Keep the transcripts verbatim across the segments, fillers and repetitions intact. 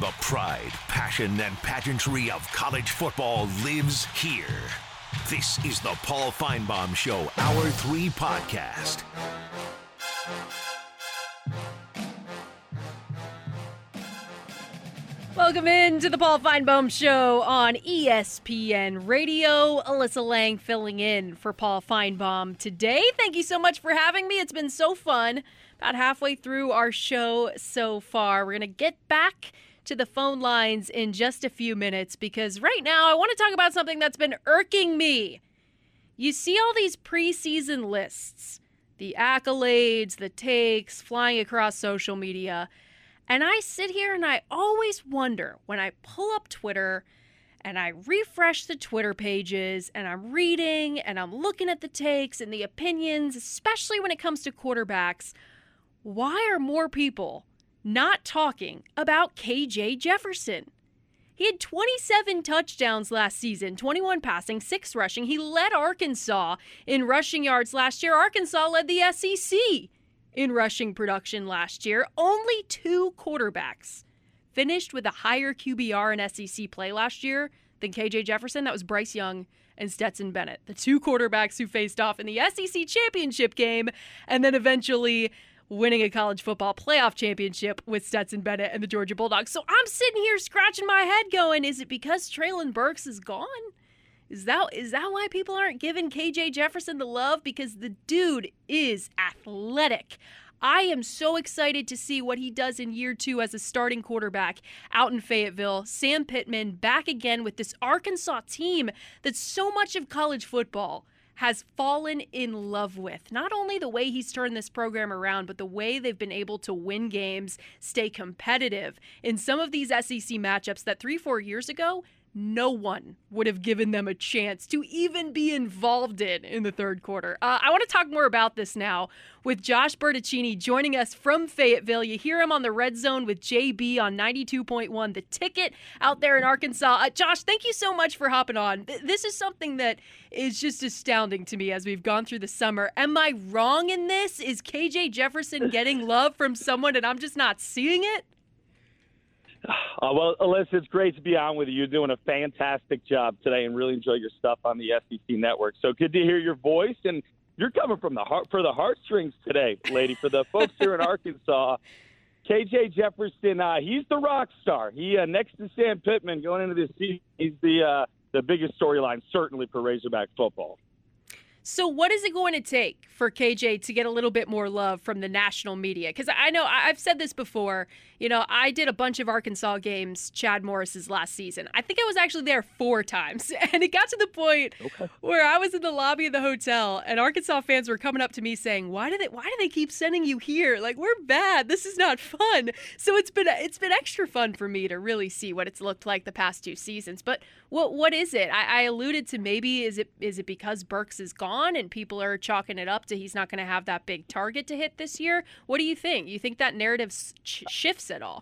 the pride, passion, and pageantry of college football lives here. This is the Paul Finebaum Show, Hour three podcast. Welcome in to the Paul Finebaum Show on E S P N Radio. Alyssa Lang filling in for Paul Finebaum today. Thank you so much for having me. It's been so fun. About halfway through our show so far. We're going to get back to the phone lines in just a few minutes because right now I want to talk about something that's been irking me. You see all these preseason lists, the accolades, the takes, flying across social media. And I sit here and I always wonder when I pull up Twitter and I refresh the Twitter pages and I'm reading and I'm looking at the takes and the opinions, especially when it comes to quarterbacks, why are more people not talking about K J Jefferson? He had twenty-seven touchdowns last season, twenty-one passing, six rushing. He led Arkansas in rushing yards last year. Arkansas led the S E C in rushing production last year. Only two quarterbacks finished with a higher Q B R in S E C play last year than K J Jefferson. That was Bryce Young and Stetson Bennett, the two quarterbacks who faced off in the S E C championship game and then eventually winning a college football playoff championship with Stetson Bennett and the Georgia Bulldogs. So I'm sitting here scratching my head going, is it because Treylon Burks is gone? Is that is that why people aren't giving K J Jefferson the love? Because the dude is athletic. I am so excited to see what he does in year two as a starting quarterback out in Fayetteville. Sam Pittman back again with this Arkansas team that so much of college football has fallen in love with. Not only the way he's turned this program around, but the way they've been able to win games, stay competitive in some of these S E C matchups that three, four years ago, no one would have given them a chance to even be involved in in the third quarter. Uh, I want to talk more about this now with Josh Bertaccini joining us from Fayetteville. You hear him on the Red Zone with J B on ninety-two point one, The Ticket out there in Arkansas. Uh, Josh, thank you so much for hopping on. Th- this is something that is just astounding to me as we've gone through the summer. Am I wrong in this? Is K J Jefferson getting love from someone and I'm just not seeing it? Uh, well, Alyssa, it's great to be on with you. You're doing a fantastic job today and really enjoy your stuff on the S E C Network. So good to hear your voice, and you're coming from the heart for the heartstrings today, lady. For the folks here in Arkansas, K J Jefferson, uh, he's the rock star. He uh, next to Sam Pittman going into this season, he's the uh, the biggest storyline certainly for Razorback football. So what is it going to take for K J to get a little bit more love from the national media? Because I know I've said this before. You know, I did a bunch of Arkansas games, Chad Morris's last season. I think I was actually there four times. And it got to the point okay. where I was in the lobby of the hotel and Arkansas fans were coming up to me saying, why do they why do they keep sending you here? Like, we're bad. This is not fun. So it's been it's been extra fun for me to really see what it's looked like the past two seasons. But what what is it? I, I alluded to maybe is it is it because Burks is gone and people are chalking it up to he's not going to have that big target to hit this year? What do you think? You think that narrative sh- shifts at all?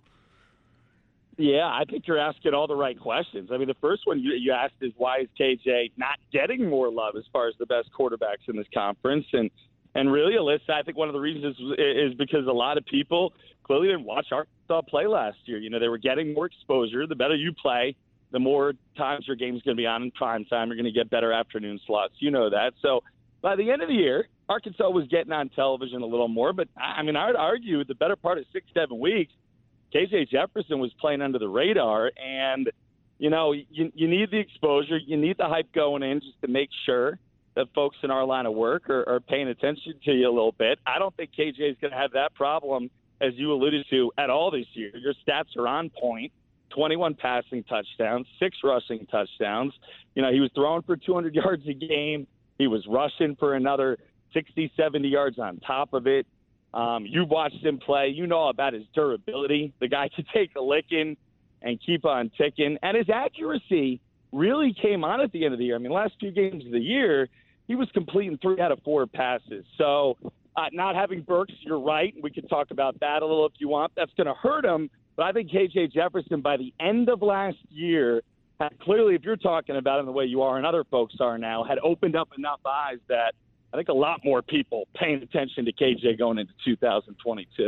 Yeah, I think you're asking all the right questions. I mean, the first one you, you asked is why is K J not getting more love as far as the best quarterbacks in this conference? And and really, Alyssa, I think one of the reasons is, is because a lot of people clearly didn't watch Arkansas play last year. You know, they were getting more exposure. The better you play, the more times your game's going to be on in prime time. You're going to get better afternoon slots. You know that. So by the end of the year, Arkansas was getting on television a little more. But, I mean, I would argue the better part of six, seven weeks, K J Jefferson was playing under the radar. And, you know, you, you need the exposure. You need the hype going in just to make sure that folks in our line of work are, are paying attention to you a little bit. I don't think K J is going to have that problem, as you alluded to, at all this year. Your stats are on point. twenty-one passing touchdowns, six rushing touchdowns. You know, he was throwing for two hundred yards a game. He was rushing for another sixty, seventy yards on top of it. Um, you've watched him play. You know about his durability. The guy could take a licking and keep on ticking. And his accuracy really came on at the end of the year. I mean, last few games of the year, he was completing three out of four passes. So uh, not having Burks, you're right. We could talk about that a little if you want. That's going to hurt him. But I think K J Jefferson, by the end of last year, had clearly, if you're talking about him the way you are and other folks are now, had opened up enough eyes that I think a lot more people paying attention to K J going into two thousand twenty-two.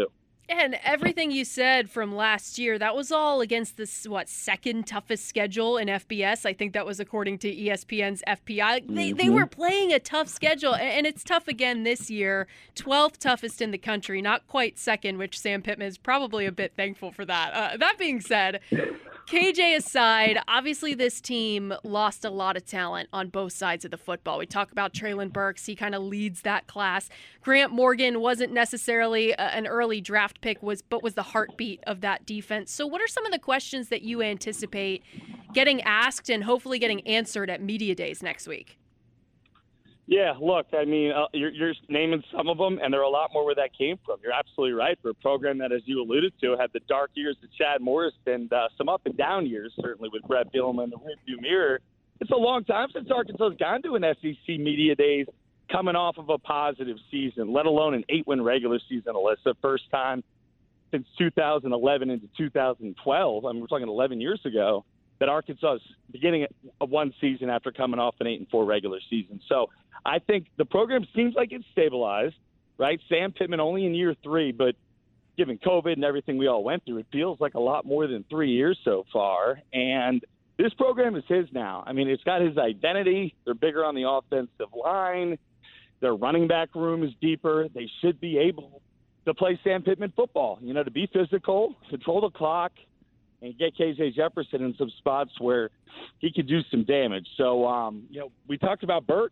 And everything you said from last year, that was all against this, what, second toughest schedule in F B S? I think that was according to E S P N's F P I. They, Mm-hmm. they were playing a tough schedule, and it's tough again this year. twelfth toughest in the country, not quite second, which Sam Pittman is probably a bit thankful for that. Uh, that being said, K J aside, obviously this team lost a lot of talent on both sides of the football. We talk about Treylon Burks. He kind of leads that class. Grant Morgan wasn't necessarily a, an early draft pick, was but was the heartbeat of that defense. So what are some of the questions that you anticipate getting asked and hopefully getting answered at media days next week? Yeah, look, I mean, uh, you're, you're naming some of them, and there are a lot more where that came from. You're absolutely right. For a program that, as you alluded to, had the dark years of Chad Morris and uh, some up and down years, certainly with Brett Bielema in the rearview mirror, it's a long time since Arkansas has gone to an S E C media days coming off of a positive season, let alone an eight-win regular season, Alyssa. First time since two thousand eleven into two thousand twelve. I mean, we're talking eleven years ago, that Arkansas is beginning of one season after coming off an eight and four regular season. So I think the program seems like it's stabilized, right? Sam Pittman only in year three, but given COVID and everything we all went through, it feels like a lot more than three years so far. And this program is his now. I mean, it's got his identity. They're bigger on the offensive line. Their running back room is deeper. They should be able to play Sam Pittman football, you know, to be physical, control the clock, and get K J Jefferson in some spots where he could do some damage. So, um, you know, we talked about Burks.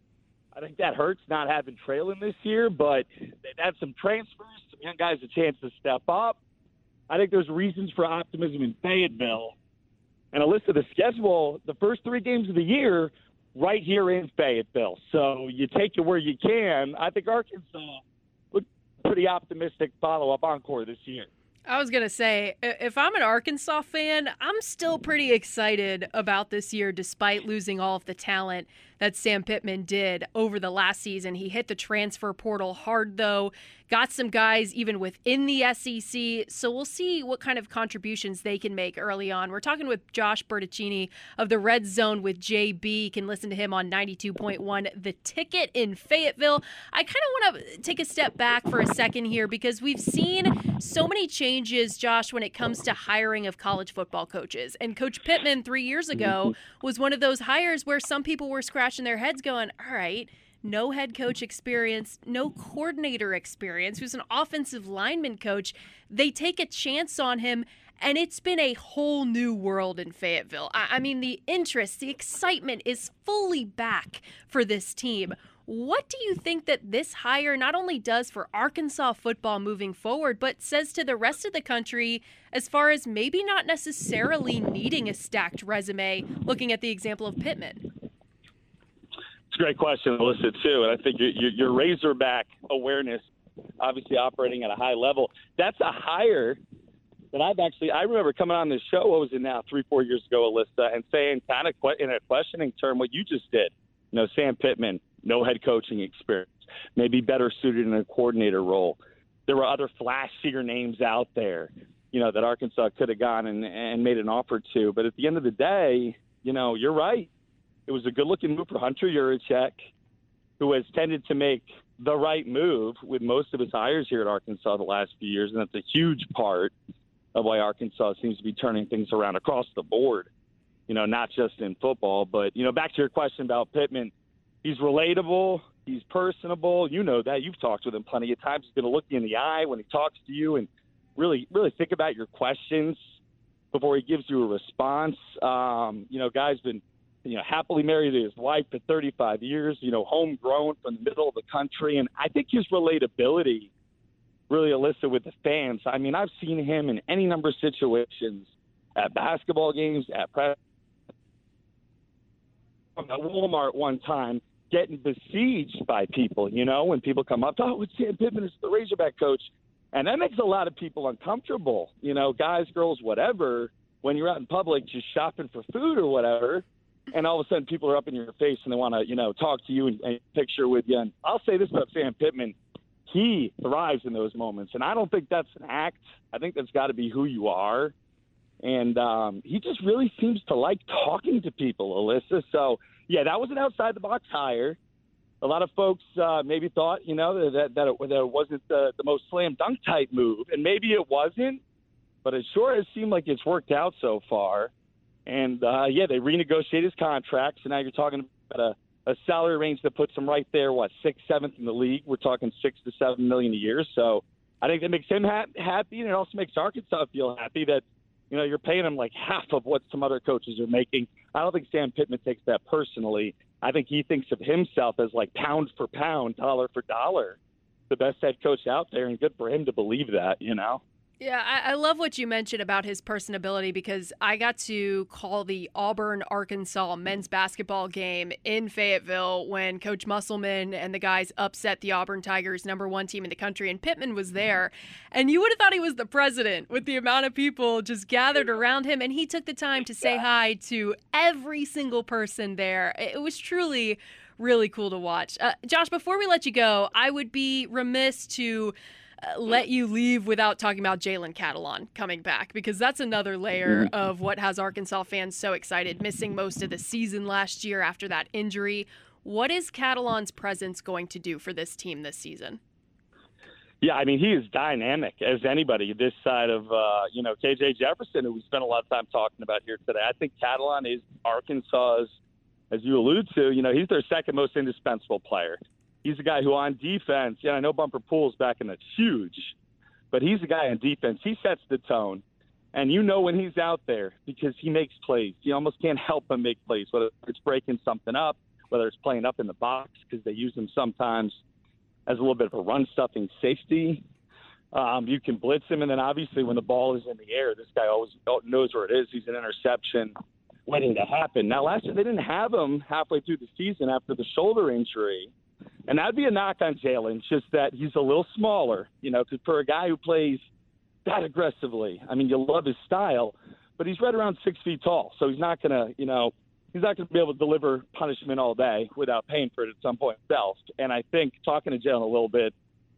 I think that hurts not having Treylon this year, but they've had some transfers, some young guys a chance to step up. I think there's reasons for optimism in Fayetteville. And a list of the schedule, the first three games of the year, right here in Fayetteville. So you take it where you can. I think Arkansas looked pretty optimistic follow-up encore this year. I was going to say, if I'm an Arkansas fan, I'm still pretty excited about this year despite losing all of the talent that Sam Pittman did over the last season. He hit the transfer portal hard, though, got some guys even within the S E C, so we'll see what kind of contributions they can make early on. We're talking with Josh Bertaccini of the Red Zone with J B. You can listen to him on ninety-two point one The Ticket in Fayetteville. I kind of want to take a step back for a second here because we've seen so many changes, Josh, when it comes to hiring of college football coaches. And Coach Pittman three years ago was one of those hires where some people were scratching their heads going, all right, no head coach experience, no coordinator experience, who's an offensive lineman coach. They take a chance on him, and it's been a whole new world in Fayetteville. I, I mean, the interest, the excitement is fully back for this team. What do you think that this hire not only does for Arkansas football moving forward, but says to the rest of the country as far as maybe not necessarily needing a stacked resume, looking at the example of Pittman? It's a great question, Alyssa, too. And I think your, your, your Razorback awareness, obviously operating at a high level, that's a hire that I've actually – I remember coming on this show, what was it now, three, four years ago, Alyssa, and saying kind of in a questioning term what you just did. You know, Sam Pittman, no head coaching experience, maybe better suited in a coordinator role. There were other flashier names out there, you know, that Arkansas could have gone and, and made an offer to. But at the end of the day, you know, you're right. It was a good-looking move for Hunter Yurachek, who has tended to make the right move with most of his hires here at Arkansas the last few years, and that's a huge part of why Arkansas seems to be turning things around across the board, you know, not just in football. But, you know, back to your question about Pittman, he's relatable, he's personable. You know that. You've talked with him plenty of times. He's going to look you in the eye when he talks to you and really, really think about your questions before he gives you a response. Um, you know, guy's been – you know, happily married to his wife for thirty-five years, you know, homegrown from the middle of the country. And I think his relatability really, Alyssa, with the fans. I mean, I've seen him in any number of situations at basketball games, at press, at Walmart one time, getting besieged by people, you know, when people come up, oh, it's Sam Pittman, it's the Razorback coach. And that makes a lot of people uncomfortable, you know, guys, girls, whatever, when you're out in public just shopping for food or whatever. And all of a sudden people are up in your face and they want to, you know, talk to you and, and picture with you. And I'll say this about Sam Pittman. He thrives in those moments. And I don't think that's an act. I think that's got to be who you are. And um, he just really seems to like talking to people, Alyssa. So, yeah, that was an outside-the-box hire. a lot of folks uh, maybe thought, you know, that that it, that it wasn't the, the most slam dunk type move, and maybe it wasn't, but it sure has seemed like it's worked out so far. And uh, yeah, they renegotiated his contract, so now you're talking about a, a salary range that puts him right there, what, sixth, seventh in the league. We're talking six to seven million a year. So I think that makes him ha- happy, and it also makes Arkansas feel happy that, you know, you're paying him like half of what some other coaches are making. I don't think Sam Pittman takes that personally. I think he thinks of himself as like pound for pound, dollar for dollar, the best head coach out there, and good for him to believe that, you know? Yeah, I, I love what you mentioned about his personability, because I got to call the Auburn-Arkansas men's basketball game in Fayetteville when Coach Musselman and the guys upset the Auburn Tigers, number one team in the country, and Pittman was there. And you would have thought he was the president with the amount of people just gathered around him, and he took the time to say hi to every single person there. It was truly really cool to watch. Uh, Josh, before we let you go, I would be remiss to let you leave without talking about Jalen Catalon coming back, because that's another layer of what has Arkansas fans so excited, missing most of the season last year after that injury. What is Catalon's presence going to do for this team this season? Yeah, I mean, he is dynamic as anybody this side of, uh, you know, K J Jefferson, who we spent a lot of time talking about here today. I think Catalon is Arkansas's, as you allude to, you know, he's their second most indispensable player. He's a guy who on defense, yeah, I know Bumper Poole's back and it's huge, but he's a guy on defense. He sets the tone, and you know when he's out there because he makes plays. You almost can't help but make plays, whether it's breaking something up, whether it's playing up in the box, because they use him sometimes as a little bit of a run-stuffing safety. Um, you can blitz him, and then obviously when the ball is in the air, this guy always knows where it is. He's an interception waiting to happen. Now, last year they didn't have him halfway through the season after the shoulder injury. And that'd be a knock on Jalen, just that he's a little smaller, you know, because for a guy who plays that aggressively, I mean, you love his style, but he's right around six feet tall. So he's not going to, you know, he's not going to be able to deliver punishment all day without paying for it at some point himself. And I think talking to Jalen a little bit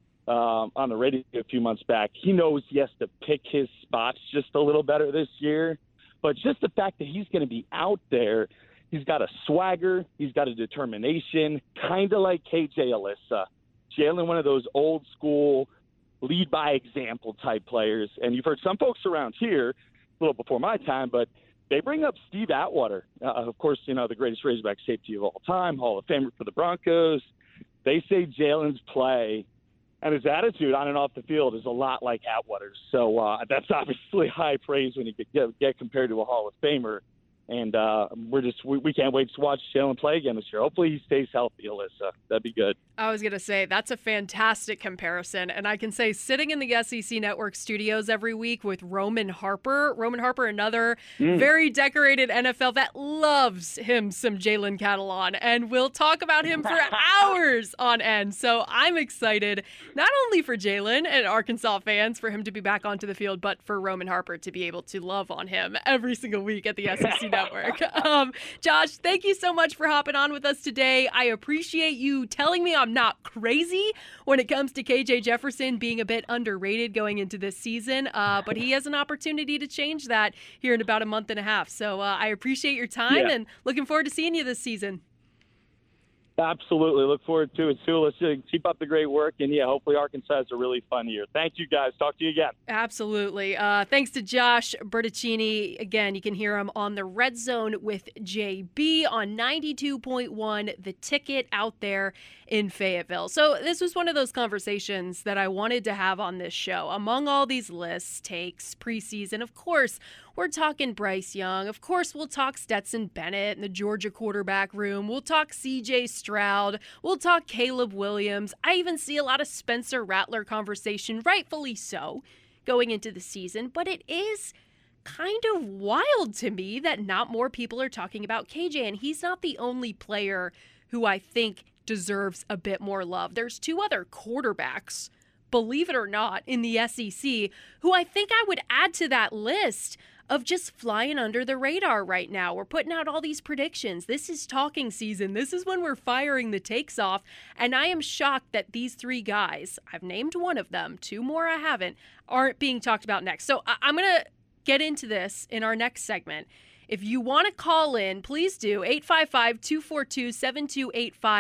um, on the radio a few months back, he knows he has to pick his spots just a little better this year. But just the fact that he's going to be out there, he's got a swagger. He's got a determination, kind of like K J Alyssa. Jalen, one of those old school lead by example type players. And you've heard some folks around here, a little before my time, but they bring up Steve Atwater. Uh, of course, you know, the greatest Razorback safety of all time, Hall of Famer for the Broncos. They say Jalen's play and his attitude on and off the field is a lot like Atwater's. So uh, that's obviously high praise when you get, get compared to a Hall of Famer. And uh, we're just we, we can't wait to watch Jalen play again this year. Hopefully he stays healthy, Alyssa. That'd be good. I was going to say, that's a fantastic comparison. And I can say, sitting in the S E C Network studios every week with Roman Harper, Roman Harper, another mm. very decorated N F L vet, loves him some Jalen Catalon, and we'll talk about him for hours on end. So I'm excited, not only for Jalen and Arkansas fans, for him to be back onto the field, but for Roman Harper to be able to love on him every single week at the S E C Network. Um, Josh, thank you so much for hopping on with us today. I appreciate you telling me I'm not crazy when it comes to K J Jefferson being a bit underrated going into this season, uh, but he has an opportunity to change that here in about a month and a half. So uh, I appreciate your time yeah. and looking forward to seeing you this season. Absolutely. Look forward to it, too. Let's uh, keep up the great work. And, yeah, hopefully Arkansas has a really fun year. Thank you, guys. Talk to you again. Absolutely. Uh, thanks to Josh Bertaccini. Again, you can hear him on the Red Zone with J B on ninety-two point one, The Ticket out there in Fayetteville. So this was one of those conversations that I wanted to have on this show. Among all these lists, takes, preseason, of course, we're talking Bryce Young. Of course, we'll talk Stetson Bennett in the Georgia quarterback room. We'll talk C J Stroud. We'll talk Caleb Williams. I even see a lot of Spencer Rattler conversation, rightfully so, going into the season. But it is kind of wild to me that not more people are talking about K J. And he's not the only player who I think deserves a bit more love. There's two other quarterbacks, believe it or not, in the S E C who I think I would add to that list of just flying under the radar right now. We're putting out all these predictions. This is talking season. This is when we're firing the takes off. And I am shocked that these three guys, I've named one of them, two more I haven't, aren't being talked about next. So I- I'm going to get into this in our next segment. If you want to call in, please do. eight five five, two four two, seven two eight five.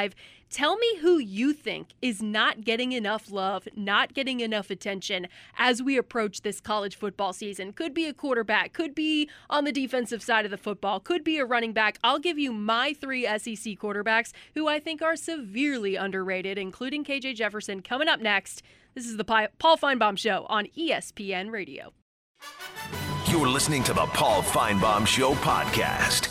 Tell me who you think is not getting enough love, not getting enough attention as we approach this college football season. Could be a quarterback, could be on the defensive side of the football, could be a running back. I'll give you my three S E C quarterbacks who I think are severely underrated, including K J Jefferson, coming up next. This is the Paul Finebaum Show on E S P N Radio. You're listening to the Paul Finebaum Show podcast.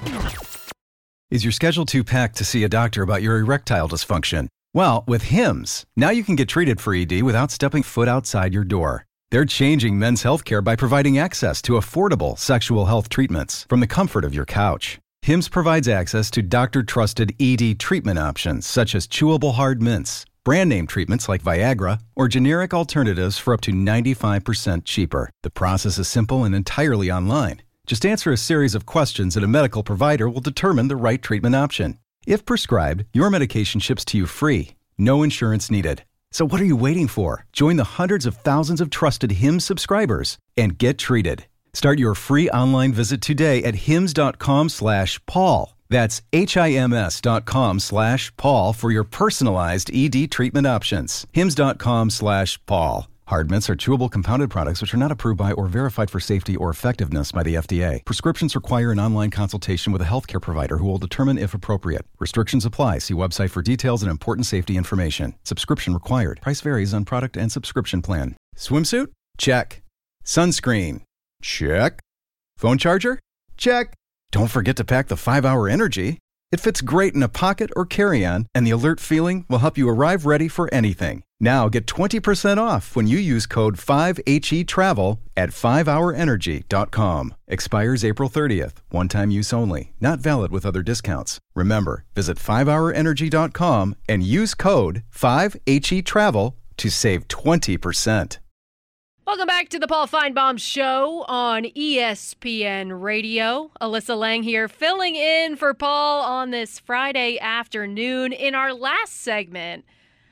Is your schedule too packed to see a doctor about your erectile dysfunction? Well, with Hims, now you can get treated for E D without stepping foot outside your door. They're changing men's healthcare by providing access to affordable sexual health treatments from the comfort of your couch. Hims provides access to doctor-trusted E D treatment options such as chewable hard mints, brand name treatments like Viagra, or generic alternatives for up to ninety-five percent cheaper. The process is simple and entirely online. Just answer a series of questions and a medical provider will determine the right treatment option. If prescribed, your medication ships to you free. No insurance needed. So what are you waiting for? Join the hundreds of thousands of trusted Hims subscribers and get treated. Start your free online visit today at hims.com slash Paul. That's H-I-M-S dot com slash Paul for your personalized E D treatment options. Hims.com slash Paul. Hard mints are chewable compounded products which are not approved by or verified for safety or effectiveness by the F D A. Prescriptions require an online consultation with a healthcare provider who will determine if appropriate. Restrictions apply. See website for details and important safety information. Subscription required. Price varies on product and subscription plan. Swimsuit? Check. Sunscreen? Check. Phone charger? Check. Don't forget to pack the five hour Energy. It fits great in a pocket or carry-on, and the alert feeling will help you arrive ready for anything. Now get twenty percent off when you use code five H E travel at five hour energy dot com. Expires April thirtieth. One-time use only. Not valid with other discounts. Remember, visit five hour energy dot com and use code five H E travel to save twenty percent. Welcome back to the Paul Finebaum Show on E S P N Radio. Alyssa Lang here, filling in for Paul on this Friday afternoon. In our last segment,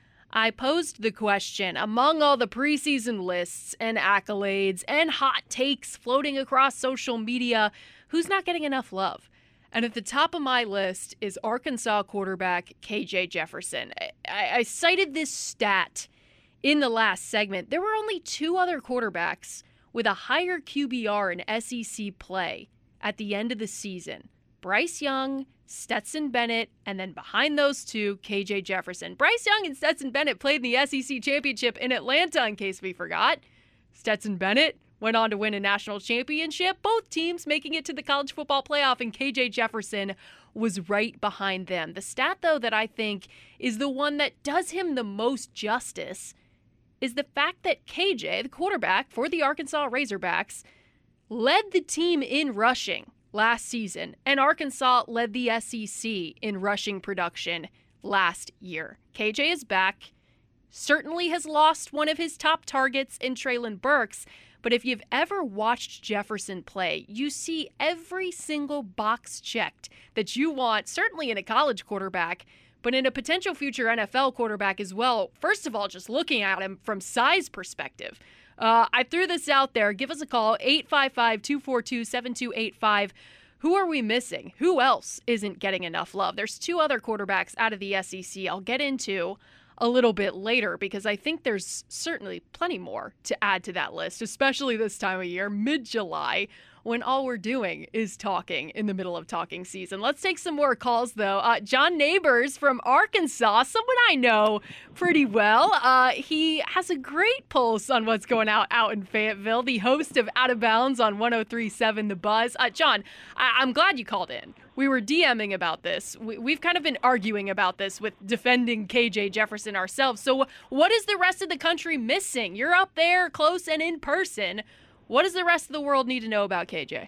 I posed the question, among all the preseason lists and accolades and hot takes floating across social media, who's not getting enough love? And at the top of my list is Arkansas quarterback K J Jefferson. I, I cited this stat in the last segment. There were only two other quarterbacks with a higher Q B R in S E C play at the end of the season. Bryce Young, Stetson Bennett, and then behind those two, K J Jefferson. Bryce Young and Stetson Bennett played in the S E C championship in Atlanta, in case we forgot. Stetson Bennett went on to win a national championship, both teams making it to the college football playoff, and K J Jefferson was right behind them. The stat, though, that I think is the one that does him the most justice is the fact that K J, the quarterback for the Arkansas Razorbacks, led the team in rushing last season, and Arkansas led the S E C in rushing production last year. K J is back, certainly has lost one of his top targets in Treylon Burks, but if you've ever watched Jefferson play, you see every single box checked that you want, certainly in a college quarterback, but in a potential future N F L quarterback as well. First of all, just looking at him from size perspective. Uh, I threw this out there. Give us a call, eight five five, two four two, seven two eight five. Who are we missing? Who else isn't getting enough love? There's two other quarterbacks out of the S E C I'll get into a little bit later because I think there's certainly plenty more to add to that list, especially this time of year, mid-July, when all we're doing is talking in the middle of talking season. Let's take some more calls, though. Uh, John Neighbors from Arkansas, someone I know pretty well. Uh, he has a great pulse on what's going out out in Fayetteville, the host of Out of Bounds on one oh three point seven The Buzz. Uh, John, I- I'm glad you called in. We were DMing about this. We- we've kind of been arguing about this with defending K J Jefferson ourselves. So what is the rest of the country missing? You're up there close and in person. What does the rest of the world need to know about K J?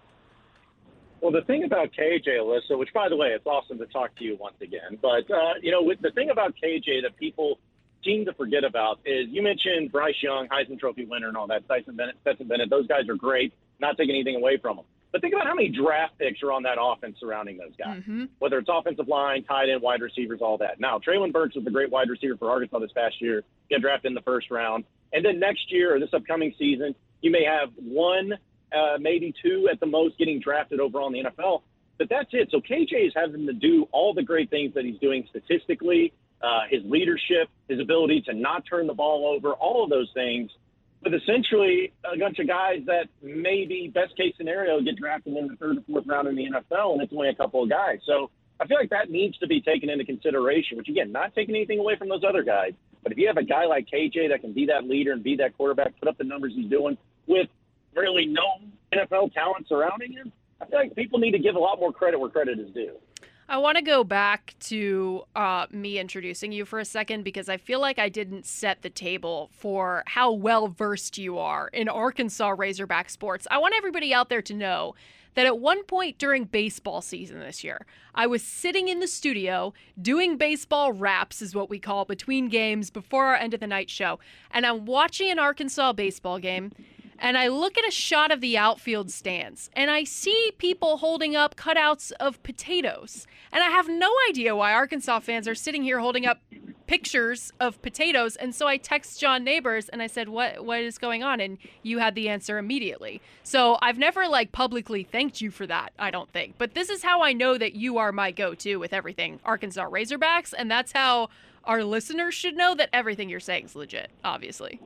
Well, the thing about K J, Alyssa, which, by the way, it's awesome to talk to you once again. But, uh, you know, with the thing about K J that people seem to forget about is you mentioned Bryce Young, Heisman Trophy winner and all that, Stetson Bennett, Stetson Bennett. Those guys are great, not taking anything away from them. But think about how many draft picks are on that offense surrounding those guys, mm-hmm. whether it's offensive line, tight end, wide receivers, all that. Now, Treylon Burks was a great wide receiver for Arkansas this past year. He got drafted in the first round. And then next year or this upcoming season, you may have one, uh, maybe two at the most getting drafted overall in the N F L. But that's it. So K J is having to do all the great things that he's doing statistically uh, his leadership, his ability to not turn the ball over, all of those things, with essentially a bunch of guys that maybe best case scenario get drafted in the third or fourth round in the N F L, and it's only a couple of guys. So I feel like that needs to be taken into consideration, which, again, not taking anything away from those other guys. But if you have a guy like K J that can be that leader and be that quarterback, put up the numbers he's doing with really no N F L talent surrounding him, I feel like people need to give a lot more credit where credit is due. I want to go back to uh, me introducing you for a second because I feel like I didn't set the table for how well-versed you are in Arkansas Razorback sports. I want everybody out there to know that at one point during baseball season this year, I was sitting in the studio doing baseball wraps, is what we call between games before our end of the night show, and I'm watching an Arkansas baseball game, and I look at a shot of the outfield stands, and I see people holding up cutouts of potatoes. And I have no idea why Arkansas fans are sitting here holding up pictures of potatoes. And so I text John Neighbors, and I said, what what is going on? And you had the answer immediately. So I've never, like, publicly thanked you for that, I don't think. But this is how I know that you are my go-to with everything Arkansas Razorbacks, and that's how our listeners should know that everything you're saying is legit, obviously.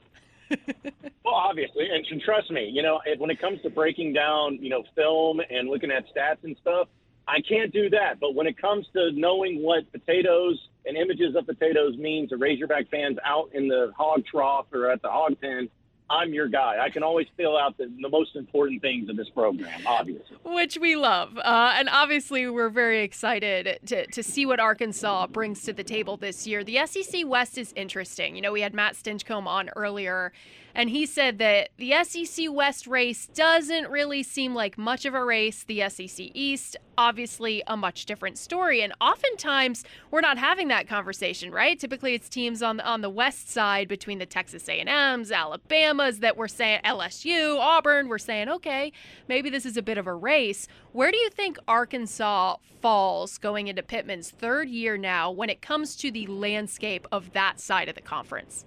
Well, obviously, and trust me, you know, when it comes to breaking down, you know, film and looking at stats and stuff, I can't do that. But when it comes to knowing what potatoes and images of potatoes mean to Razorback fans out in the hog trough or at the hog pen, I'm your guy. I can always fill out the, the most important things of this program, obviously. Which we love. Uh, and obviously, we're very excited to, to see what Arkansas brings to the table this year. The S E C West is interesting. You know, we had Matt Stinchcomb on earlier, and he said that the S E C West race doesn't really seem like much of a race. The S E C East, obviously a much different story. And oftentimes, we're not having that conversation, right? Typically, it's teams on the, on the west side between the Texas A and M's, Alabamas, that we're saying L S U, Auburn, we're saying, okay, maybe this is a bit of a race. Where do you think Arkansas falls going into Pittman's third year now when it comes to the landscape of that side of the conference?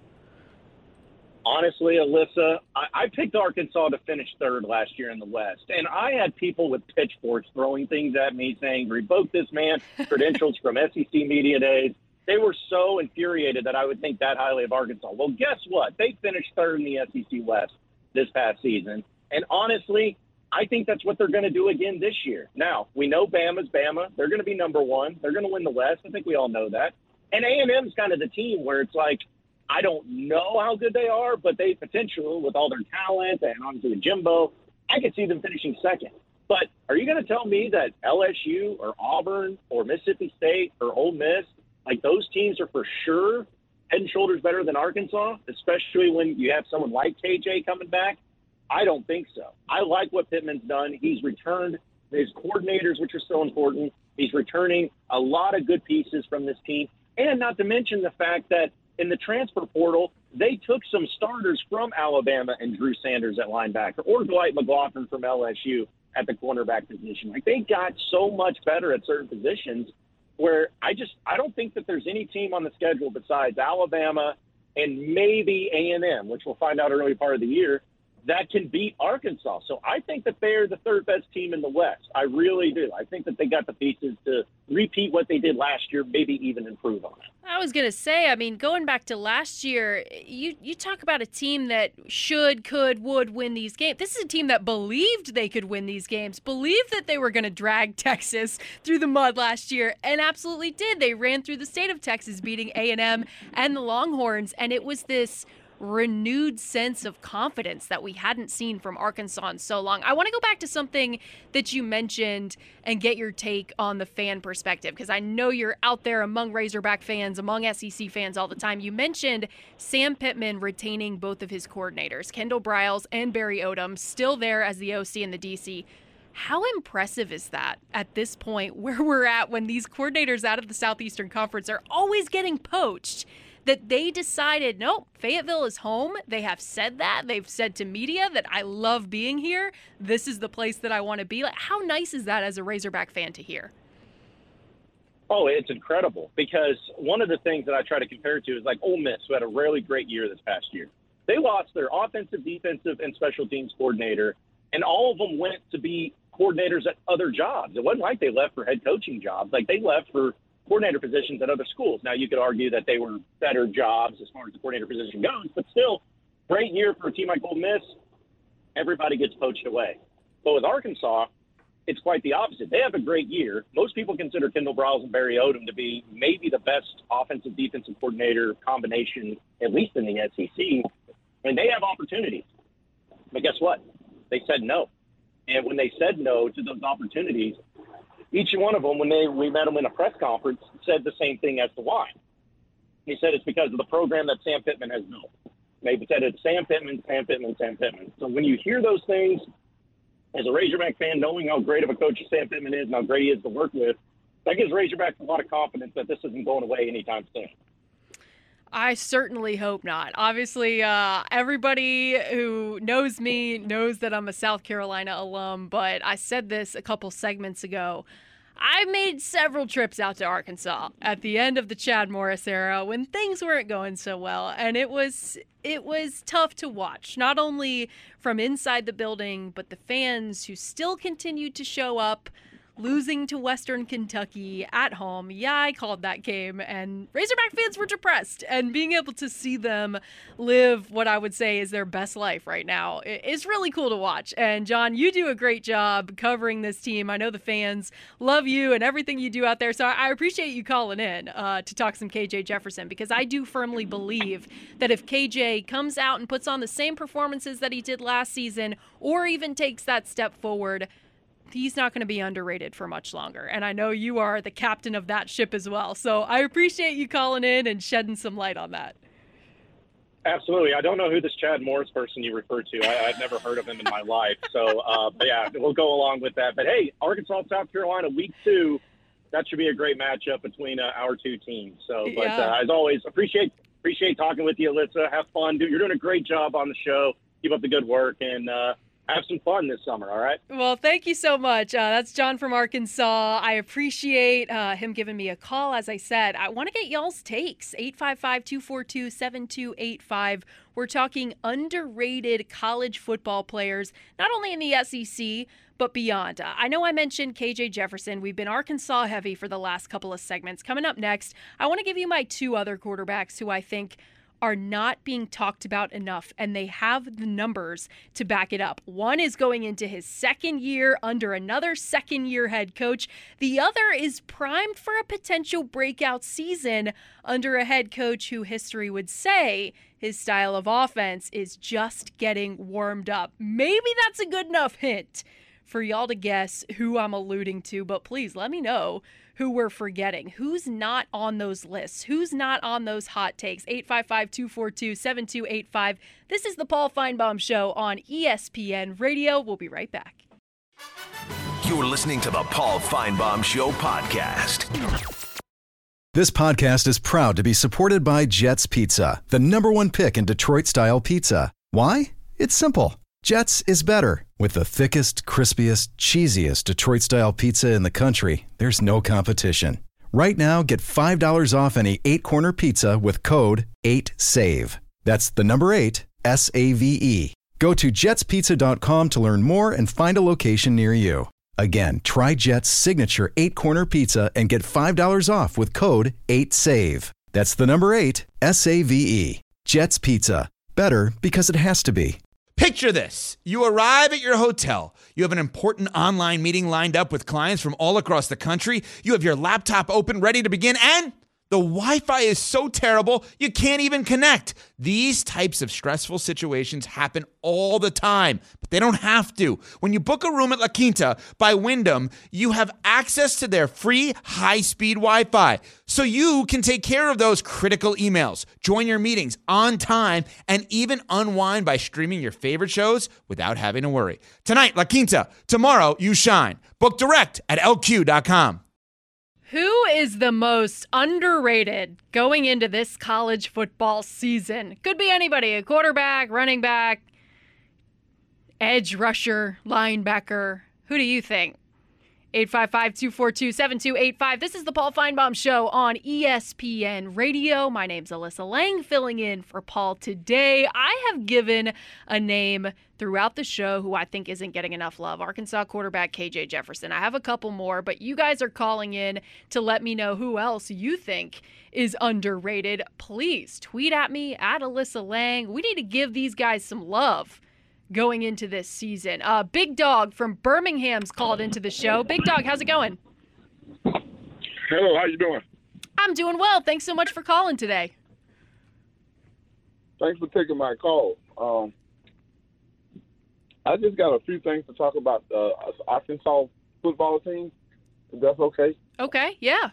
Honestly, Alyssa, I, I picked Arkansas to finish third last year in the West, and I had people with pitchforks throwing things at me saying, revoke this man, credentials from S E C Media Days. They were so infuriated that I would think that highly of Arkansas. Well, guess what? They finished third in the S E C West this past season, and honestly, I think that's what they're going to do again this year. Now, we know Bama's Bama. They're going to be number one. They're going to win the West. I think we all know that. And A and M's kind of the team where it's like, I don't know how good they are, but they potential with all their talent and obviously with Jimbo, I could see them finishing second. But are you going to tell me that L S U or Auburn or Mississippi State or Ole Miss, like those teams are for sure head and shoulders better than Arkansas, especially when you have someone like K J coming back? I don't think so. I like what Pittman's done. He's returned his coordinators, which are so important. He's returning a lot of good pieces from this team. And not to mention the fact that in the transfer portal, they took some starters from Alabama and Drew Sanders at linebacker, or Dwight McLaughlin from L S U at the cornerback position. Like, they got so much better at certain positions where I just I don't think that there's any team on the schedule besides Alabama and maybe A and M, which we'll find out early part of the year, that can beat Arkansas. So I think that they're the third best team in the West. I really do. I think that they got the pieces to repeat what they did last year, maybe even improve on it. I was going to say, I mean, going back to last year, you, you talk about a team that should, could, would win these games. This is a team that believed they could win these games, believed that they were going to drag Texas through the mud last year, and absolutely did. They ran through the state of Texas, beating A and M and the Longhorns, and it was this renewed sense of confidence that we hadn't seen from Arkansas in so long. I want to go back to something that you mentioned and get your take on the fan perspective, because I know you're out there among Razorback fans, among S E C fans all the time. You mentioned Sam Pittman retaining both of his coordinators, Kendall Briles and Barry Odom, still there as the O C and the D C. How impressive is that at this point where we're at when these coordinators out of the Southeastern Conference are always getting poached, that they decided, nope, Fayetteville is home. They have said that. They've said to media that I love being here. This is the place that I want to be. Like, how nice is that as a Razorback fan to hear? Oh, it's incredible, because one of the things that I try to compare it to is like Ole Miss, who had a really great year this past year. They lost their offensive, defensive, and special teams coordinator, and all of them went to be coordinators at other jobs. It wasn't like they left for head coaching jobs. Like, they left for coordinator positions at other schools. Now, you could argue that they were better jobs as far as the coordinator position goes, but still, great year for a team like Ole Miss. Everybody gets poached away. But with Arkansas, it's quite the opposite. They have a great year. Most people consider Kendall Briles and Barry Odom to be maybe the best offensive defensive coordinator combination, at least in the S E C. And they have opportunities. But guess what? They said no. And when they said no to those opportunities, each one of them, when they we met them in a press conference, said the same thing as to why. He said it's because of the program that Sam Pittman has built. They said it's Sam Pittman, Sam Pittman, Sam Pittman. So when you hear those things, as a Razorback fan, knowing how great of a coach Sam Pittman is and how great he is to work with, that gives Razorbacks a lot of confidence that this isn't going away anytime soon. I certainly hope not. Obviously, uh, everybody who knows me knows that I'm a South Carolina alum, but I said this a couple segments ago. I made several trips out to Arkansas at the end of the Chad Morris era when things weren't going so well, and it was it was tough to watch, not only from inside the building, but the fans who still continued to show up, losing to Western Kentucky at home. Yeah, I called that game, and Razorback fans were depressed, and being able to see them live what I would say is their best life right now is really cool to watch. And John, you do a great job covering this team. I know the fans love you and everything you do out there, so I appreciate you calling in uh, to talk some K J Jefferson, because I do firmly believe that if K J comes out and puts on the same performances that he did last season, or even takes that step forward, he's not going to be underrated for much longer. And I know you are the captain of that ship as well. So I appreciate you calling in and shedding some light on that. Absolutely. I don't know who this Chad Morris person you referred to. I, I've never heard of him in my life. So, uh, but yeah, we'll go along with that. But hey, Arkansas, South Carolina, week two, that should be a great matchup between uh, our two teams. So, but yeah. uh, as always, appreciate appreciate talking with you, Alyssa. Have fun. Dude, you're doing a great job on the show. Keep up the good work, and uh, have some fun this summer, all right? Well, thank you so much. Uh, that's John from Arkansas. I appreciate uh, him giving me a call. As I said, I want to get y'all's takes. eight five five, two four two, seven two eight five. We're talking underrated college football players, not only in the S E C, but beyond. Uh, I know I mentioned K J Jefferson. We've been Arkansas heavy for the last couple of segments. Coming up next, I want to give you my two other quarterbacks who I think are not being talked about enough, and they have the numbers to back it up. One is going into his second year under another second-year head coach. The other is primed for a potential breakout season under a head coach who history would say his style of offense is just getting warmed up. Maybe that's a good enough hint for y'all to guess who I'm alluding to, but please let me know who we're forgetting. Who's not on those lists? Who's not on those hot takes? eight five five, two four two, seven two eight five. This is the Paul Finebaum Show on E S P N Radio. We'll be right back. You're listening to the Paul Finebaum Show podcast. This podcast is proud to be supported by Jets Pizza, the number one pick in Detroit-style pizza. Why? It's simple. Jets is better. With the thickest, crispiest, cheesiest Detroit-style pizza in the country, there's no competition. Right now, get five dollars off any eight-corner pizza with code eight save. That's the number eight, S A V E. Go to jets pizza dot com to learn more and find a location near you. Again, try Jet's signature eight-corner pizza and get five dollars off with code eight save. That's the number eight, S A V E. Jet's Pizza. Better because it has to be. Picture this. You arrive at your hotel. You have an important online meeting lined up with clients from all across the country. You have your laptop open, ready to begin, and the Wi-Fi is so terrible, you can't even connect. These types of stressful situations happen all the time, but they don't have to. When you book a room at La Quinta by Wyndham, you have access to their free high-speed Wi-Fi, so you can take care of those critical emails, join your meetings on time, and even unwind by streaming your favorite shows without having to worry. Tonight, La Quinta. Tomorrow, you shine. Book direct at L Q dot com. Who is the most underrated going into this college football season? Could be anybody, a quarterback, running back, edge rusher, linebacker. Who do you think? eight five five, two four two, seven two eight five. This is the Paul Feinbaum Show on E S P N Radio. My name's Alyssa Lang, filling in for Paul today. I have given a name throughout the show who I think isn't getting enough love, Arkansas quarterback K J Jefferson. I have a couple more, but you guys are calling in to let me know who else you think is underrated. Please tweet at me, at Alyssa Lang. We need to give these guys some love going into this season. Uh, Big Dog from Birmingham's called into the show. Big Dog, how's it going? Hello, how you doing? I'm doing well. Thanks so much for calling today. Thanks for taking my call. Um, I just got a few things to talk about the uh, Arkansas football team, if that's okay. Okay, yeah.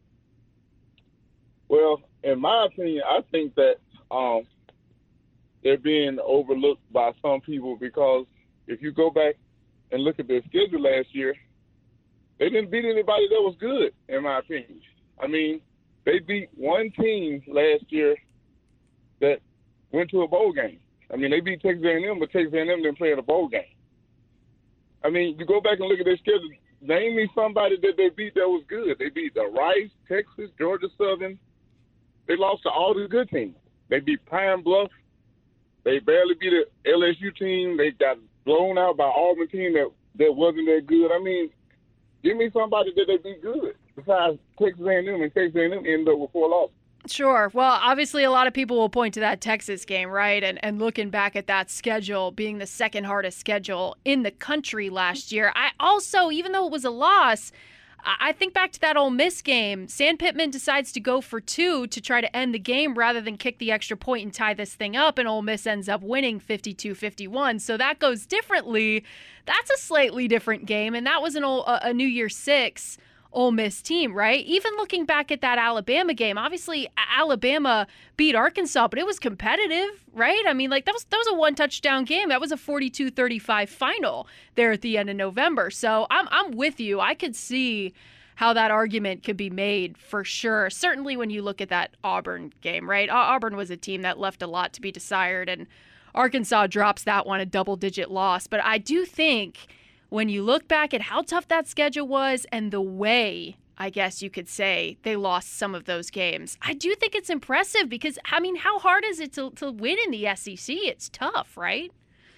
Well, in my opinion, I think that um, they're being overlooked by some people because if you go back and look at their schedule last year, they didn't beat anybody that was good, in my opinion. I mean, they beat one team last year that went to a bowl game. I mean, they beat Texas A and M, but Texas A and M didn't play in a bowl game. I mean, you go back and look at their schedule, name me somebody that they beat that was good. They beat the Rice, Texas, Georgia Southern. They lost to all the good teams. They beat Pine Bluff. They barely beat an L S U team. They got blown out by Auburn team that, that wasn't that good. I mean, give me somebody that they beat good besides Texas A and M, and Texas A and M ended up with four losses. Sure. Well, obviously a lot of people will point to that Texas game, right? And and looking back at that schedule being the second hardest schedule in the country last year. I also, even though it was a loss, I think back to that Ole Miss game. Sam Pittman decides to go for two to try to end the game rather than kick the extra point and tie this thing up, and Ole Miss ends up winning fifty-two fifty-one. So that goes differently. That's a slightly different game, and that was an old, a New Year's Six Ole Miss team, right? Even looking back at that Alabama game, obviously Alabama beat Arkansas, but it was competitive, right? I mean, like that was that was a one touchdown game. That was a forty-two thirty-five final there at the end of November. So I'm I'm with you. I could see how that argument could be made for sure. Certainly when you look at that Auburn game, right? Auburn was a team that left a lot to be desired, and Arkansas drops that one, a double-digit loss. But I do think when you look back at how tough that schedule was and the way, I guess you could say, they lost some of those games, I do think it's impressive because, I mean, how hard is it to, to win in the S E C? It's tough, right?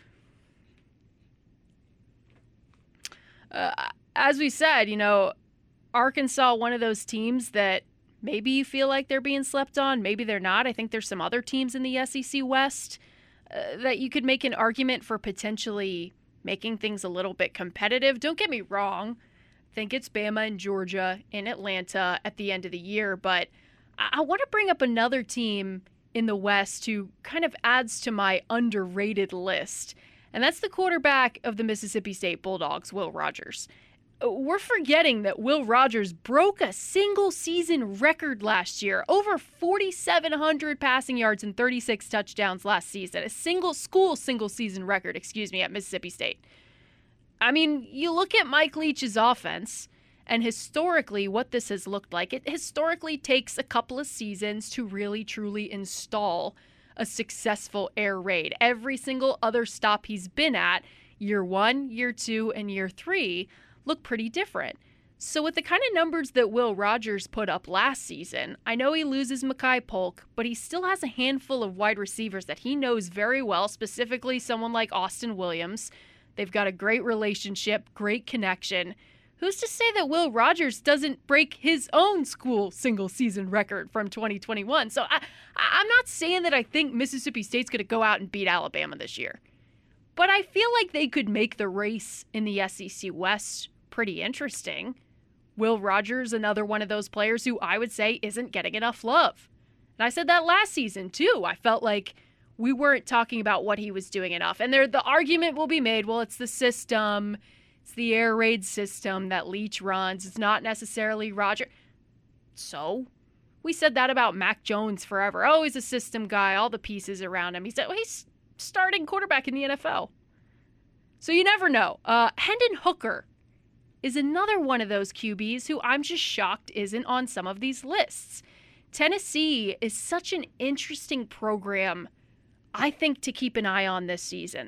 Uh, as we said, you know, Arkansas, one of those teams that maybe you feel like they're being slept on. Maybe they're not. I think there's some other teams in the S E C West uh, that you could make an argument for potentially making things a little bit competitive. Don't get me wrong. I think it's Bama and Georgia in Atlanta at the end of the year. But I, I want to bring up another team in the West who kind of adds to my underrated list. And that's the quarterback of the Mississippi State Bulldogs, Will Rogers. We're forgetting that Will Rogers broke a single season record last year. Over forty-seven hundred passing yards and thirty-six touchdowns last season. A single school single season record, excuse me, at Mississippi State. I mean, you look at Mike Leach's offense, and historically what this has looked like. It historically takes a couple of seasons to really, truly install a successful air raid. Every single other stop he's been at, year one, year two, and year three, look pretty different. So with the kind of numbers that Will Rogers put up last season, I know he loses Mekhi Polk, but he still has a handful of wide receivers that he knows very well, specifically someone like Austin Williams. They've got a great relationship, great connection. Who's to say that Will Rogers doesn't break his own school single-season record from twenty twenty-one? So I, I'm not saying that I think Mississippi State's going to go out and beat Alabama this year. But I feel like they could make the race in the S E C West pretty interesting. Will Rogers, another one of those players who I would say isn't getting enough love. And I said that last season, too. I felt like we weren't talking about what he was doing enough. And there, the argument will be made, well, it's the system. It's the air raid system that Leach runs. It's not necessarily Roger. So we said that about Mac Jones forever. Oh, he's a system guy, all the pieces around him. He said, well, he's starting quarterback in the N F L. So you never know. Uh, Hendon Hooker is another one of those Q Bs who I'm just shocked isn't on some of these lists. Tennessee is such an interesting program, I think, to keep an eye on this season.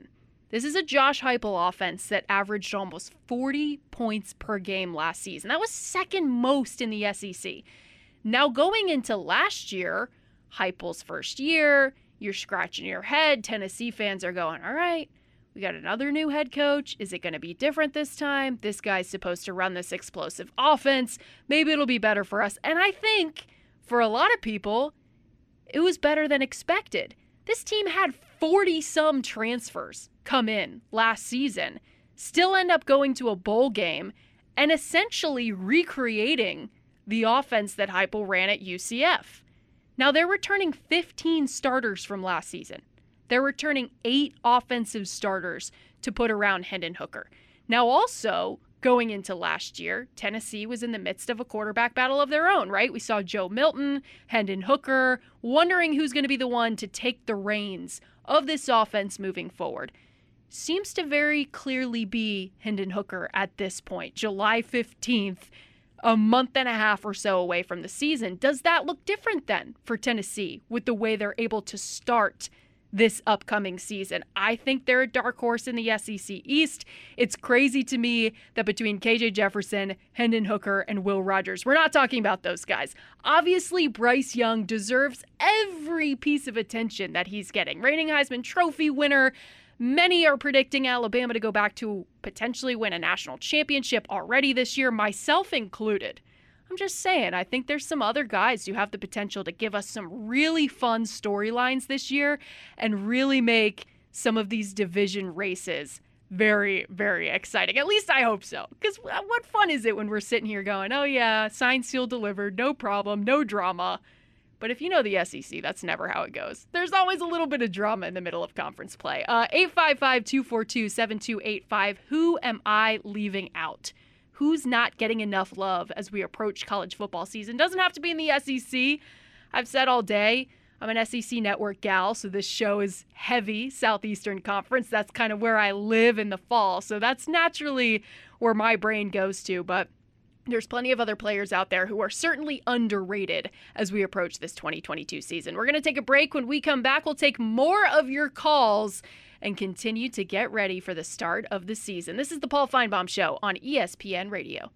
This is a Josh Heupel offense that averaged almost forty points per game last season. That was second most in the S E C. Now going into last year, Heupel's first year, you're scratching your head. Tennessee fans are going, all right, we got another new head coach. Is it going to be different this time? This guy's supposed to run this explosive offense. Maybe it'll be better for us. And I think for a lot of people, it was better than expected. This team had forty-some transfers come in last season, still end up going to a bowl game, and essentially recreating the offense that Heupel ran at U C F. Now, they're returning fifteen starters from last season. They're returning eight offensive starters to put around Hendon Hooker. Now, also, going into last year, Tennessee was in the midst of a quarterback battle of their own, right? We saw Joe Milton, Hendon Hooker, wondering who's going to be the one to take the reins of this offense moving forward. Seems to very clearly be Hendon Hooker at this point, July fifteenth, a month and a half or so away from the season. Does that look different then for Tennessee with the way they're able to start this upcoming season? I think they're a dark horse in the S E C East. It's crazy to me that between K J Jefferson, Hendon Hooker, and Will Rogers, we're not talking about those guys. Obviously, Bryce Young deserves every piece of attention that he's getting. Reigning Heisman Trophy winner. Many are predicting Alabama to go back to potentially win a national championship already this year, myself included. I'm just saying, I think there's some other guys who have the potential to give us some really fun storylines this year and really make some of these division races very, very exciting. At least I hope so. Because what fun is it when we're sitting here going, oh yeah, signed, sealed, delivered, no problem, no drama. But if you know the S E C, that's never how it goes. There's always a little bit of drama in the middle of conference play. Uh, eight five five, two four two, seven two eight five. Who am I leaving out? Who's not getting enough love as we approach college football season? Doesn't have to be in the S E C. I've said all day, I'm an S E C network gal, so this show is heavy Southeastern Conference. That's kind of where I live in the fall. So that's naturally where my brain goes to. But there's plenty of other players out there who are certainly underrated as we approach this twenty twenty-two season. We're going to take a break. When we come back, we'll take more of your calls and continue to get ready for the start of the season. This is the Paul Feinbaum Show on E S P N Radio.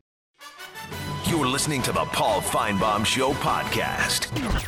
You're listening to the Paul Feinbaum Show podcast.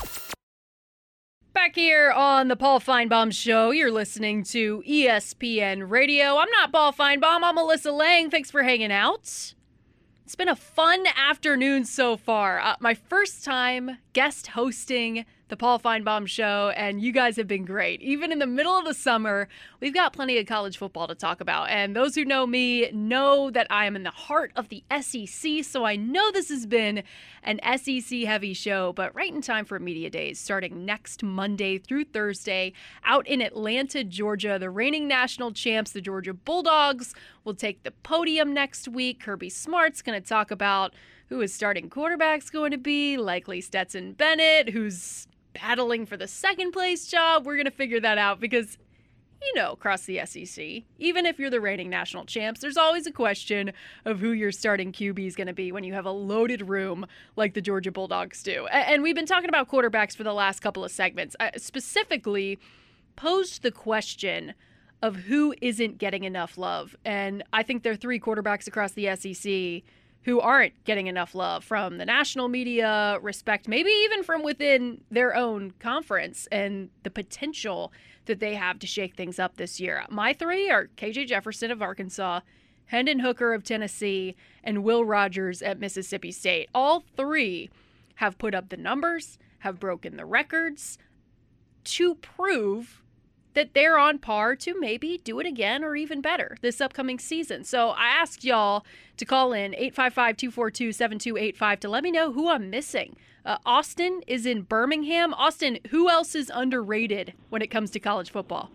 Back here on the Paul Feinbaum Show, you're listening to E S P N Radio. I'm not Paul Feinbaum. I'm Melissa Lang. Thanks for hanging out. It's been a fun afternoon so far. Uh, my first time guest hosting the Paul Feinbaum Show, and you guys have been great. Even in the middle of the summer, we've got plenty of college football to talk about. And those who know me know that I am in the heart of the S E C, so I know this has been an S E C-heavy show, but right in time for Media Days, starting next Monday through Thursday out in Atlanta, Georgia. The reigning national champs, the Georgia Bulldogs, will take the podium next week. Kirby Smart's going to talk about who his starting quarterback's going to be, likely Stetson Bennett, who's battling for the second place job. We're going to figure that out because, you know, across the S E C, even if you're the reigning national champs, there's always a question of who your starting Q B is going to be when you have a loaded room like the Georgia Bulldogs do. And we've been talking about quarterbacks for the last couple of segments. I specifically posed the question of who isn't getting enough love. And I think there are three quarterbacks across the S E C who aren't getting enough love from the national media, respect, maybe even from within their own conference, and the potential that they have to shake things up this year. My three are K J Jefferson of Arkansas, Hendon Hooker of Tennessee, and Will Rogers at Mississippi State. All three have put up the numbers, have broken the records to prove that they're on par to maybe do it again or even better this upcoming season. So I asked y'all to call in eight five five, two four two, seven two eight five to let me know who I'm missing. Uh, Austin is in Birmingham. Austin, who else is underrated when it comes to college football?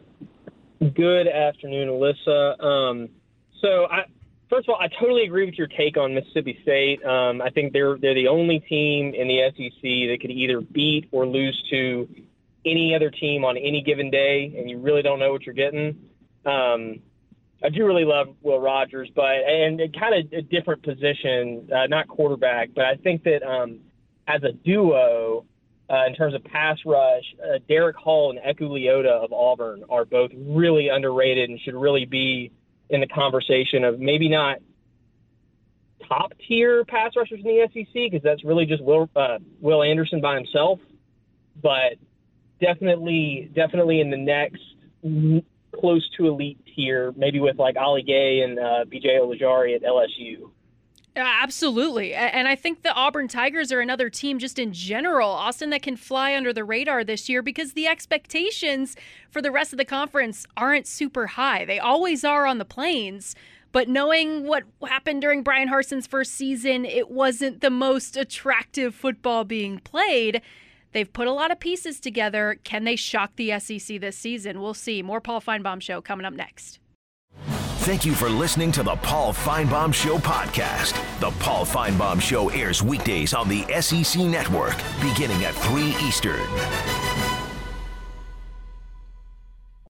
Good afternoon, Alyssa. Um, so I, first of all, I totally agree with your take on Mississippi State. Um, I think they're they're the only team in the S E C that could either beat or lose to any other team on any given day, and you really don't know what you're getting. Um, I do really love Will Rogers, but and kind of a different position, uh, not quarterback, but I think that um, as a duo, uh, in terms of pass rush, uh, Derek Hall and Eku Leota of Auburn are both really underrated and should really be in the conversation of maybe not top tier pass rushers in the S E C, because that's really just Will uh, Will Anderson by himself, but definitely definitely in the next close to elite tier, maybe with like Ali Gay and uh, B J Ojulari at L S U. Absolutely. And I think the Auburn Tigers are another team just in general, Austin, that can fly under the radar this year because the expectations for the rest of the conference aren't super high. They always are on the Plains. But knowing what happened during Brian Harsin's first season, it wasn't the most attractive football being played. They've put a lot of pieces together. Can they shock the S E C this season? We'll see. More Paul Finebaum Show coming up next. Thank you for listening to the Paul Finebaum Show podcast. The Paul Finebaum Show airs weekdays on the S E C Network, beginning at three Eastern.